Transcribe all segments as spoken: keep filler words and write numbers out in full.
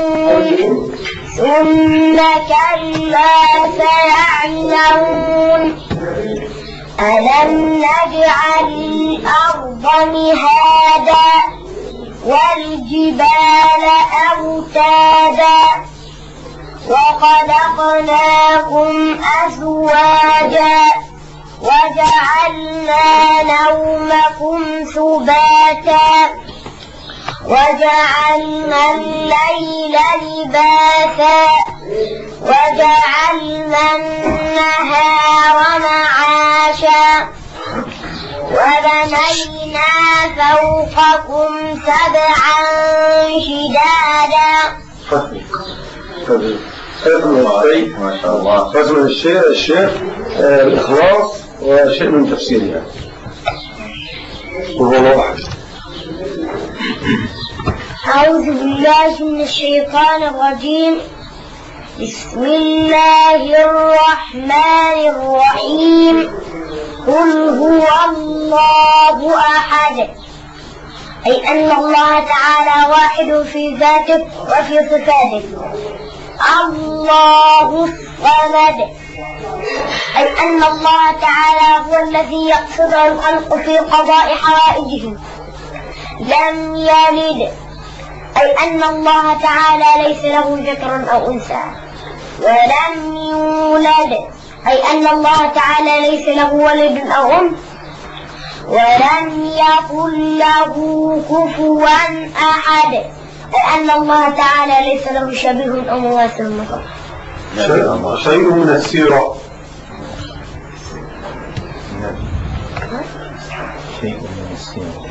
ثم كلا سيعلمون ألم نجعل الأرض مهادا والجبال أوتادا وخلقناكم أزواجا وجعلنا نومكم سباتا وجعلنا الليل لباسا وجعلنا النهار معاشا وبنينا فوقكم سبعا شدادا. ما شاء الله. فاسم الشيء الشيء الإخلاص وشيء من تفسيرها. والله أعوذ بالله من الشيطان الرجيم. بسم الله الرحمن الرحيم. قل هو الله أحد، أي أن الله تعالى واحد في ذاته وفي صفاته. الله الصمد، أي أن الله تعالى هو الذي يقصد الخلق في قضاء حوائجهم. لم يلد، أي أن الله تعالى ليس له ذكر أو أنثى. ولم يولد، أي أن الله تعالى ليس له ولد أو أم. ولم يكن له كفوا أحد، أي أن الله تعالى ليس له شبيه أو مماثل مثله. شيء من السيرة. شيء من السيرة.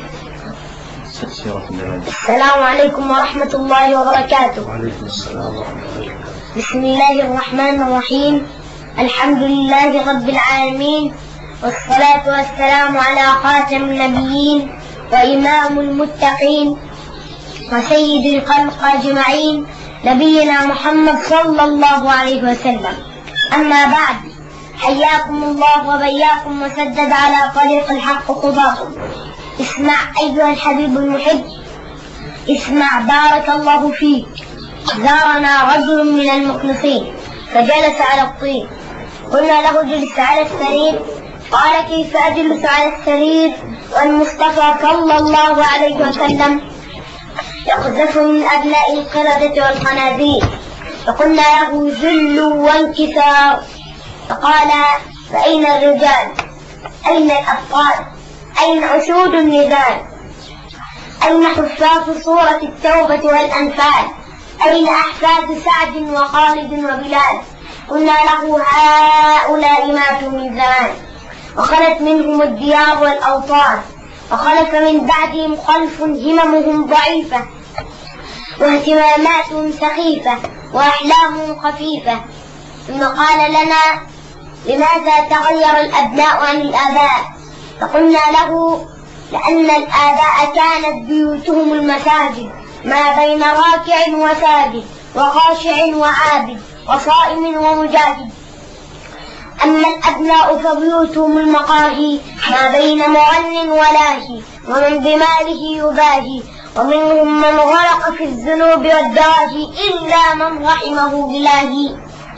السلام عليكم ورحمة الله وبركاته. وعليكم السلام ورحمة الله. بسم الله الرحمن الرحيم. الحمد لله رب العالمين، والصلاة والسلام على خاتم النبيين وإمام المتقين وسيد الخلق أجمعين، نبينا محمد صلى الله عليه وسلم. أما بعد، حياكم الله وبياكم وسدد على طريق الحق خطاكم. اسمع أيها الحبيب المحب، اسمع بارك الله فيك. زارنا رجل من المخلصين فجلس على الطين، قلنا له جلس على السرير، قال كيف أجلس على السرير والمصطفى صلى الله عليه وسلم يقذف من أبناء القردة والخنازير؟ فقلنا له ذل وانكسار. فقال فأين الرجال؟ أين الأبطال؟ أين أسود النزال؟ أين حفاظ سورة التوبة والأنفال؟ أين أحفاد سعد وخالد وبلال؟ قلنا له هؤلاء ماتوا من زمان، وخلت منهم الديار والأوطان، وخلف من بعدهم خلف هممهم ضعيفة واهتماماتهم سخيفة وأحلامهم خفيفة. ثم قال لنا لماذا تغير الأبناء عن الآباء؟ فقلنا له لأن الآباء كانت بيوتهم المساجد، ما بين راكع وساجد وخاشع وعابد وصائم ومجاهد. أما الأبناء فبيوتهم المقاهي، ما بين مغن ولاهي ومن بماله يباهي، ومنهم من غرق في الذنوب والدواهي إلا من رحمه بلاهي.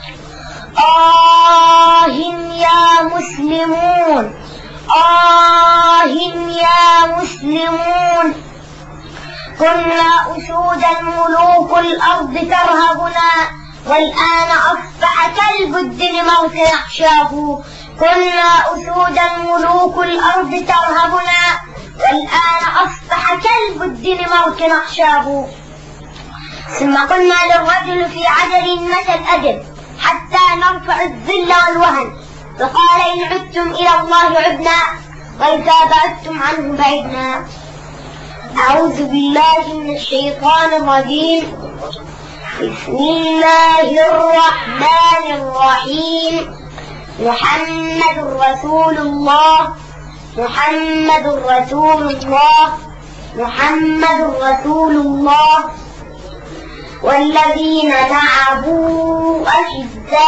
آه يا مسلمون، آه يا مسلمون، كنا أسودا ملوك الأرض ترهبنا، والآن أصبح كلب الدنمارك يخشاه. كنا أسودا ملوك الأرض ترهبنا، والآن أصبح كلب الدنمارك نخشاه. ثم قلنا للرجل في عجل متى الأجل حتى نرفع الذل والوهن؟ فقال إن عدتم إلى الله عدنا، وإذا بعدتم عنه بعدنا. أعوذ بالله من الشيطان الرجيم. بسم الله الرحمن الرحيم. محمد رسول الله، محمد رسول الله، محمد رسول الله، والذين معه أشداء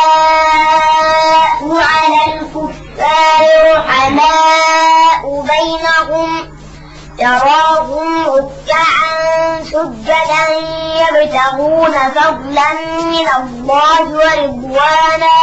على الكفار رحماء بينهم، تراهم ركعا سجدا يبتغون فضلا من الله ورضوانا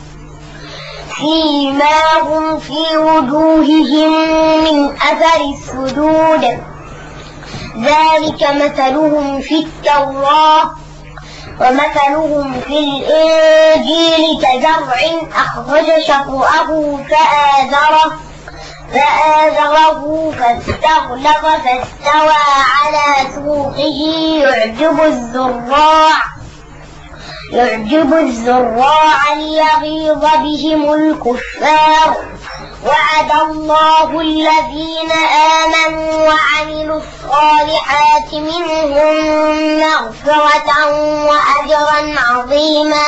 سيماهم في وجوههم من أثر السجود ذلك مثلهم في التوراة ومثلهم في الإنجيل كزرع أخرج شطأه فآزره فآزره فاستغلظ فاستوى على سوقه يعجب الزراع يعجب الزراع ليغيظ بهم الكفار وعد الله الذين آمنوا وعملوا الصالحات منهم مغفرة وأجرا عظيما.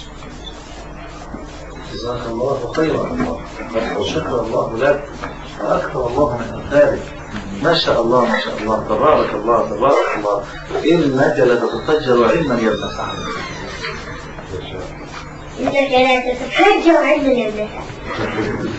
جزاك الله خيرا وشكر الله لك وأكثر الله من أمثالك. ما شاء الله ما شاء الله تبارك الله تبارك الله إنك لتتفجر علما يا ابن سعد. إنك لا تتفجر علما يا ابن سعد.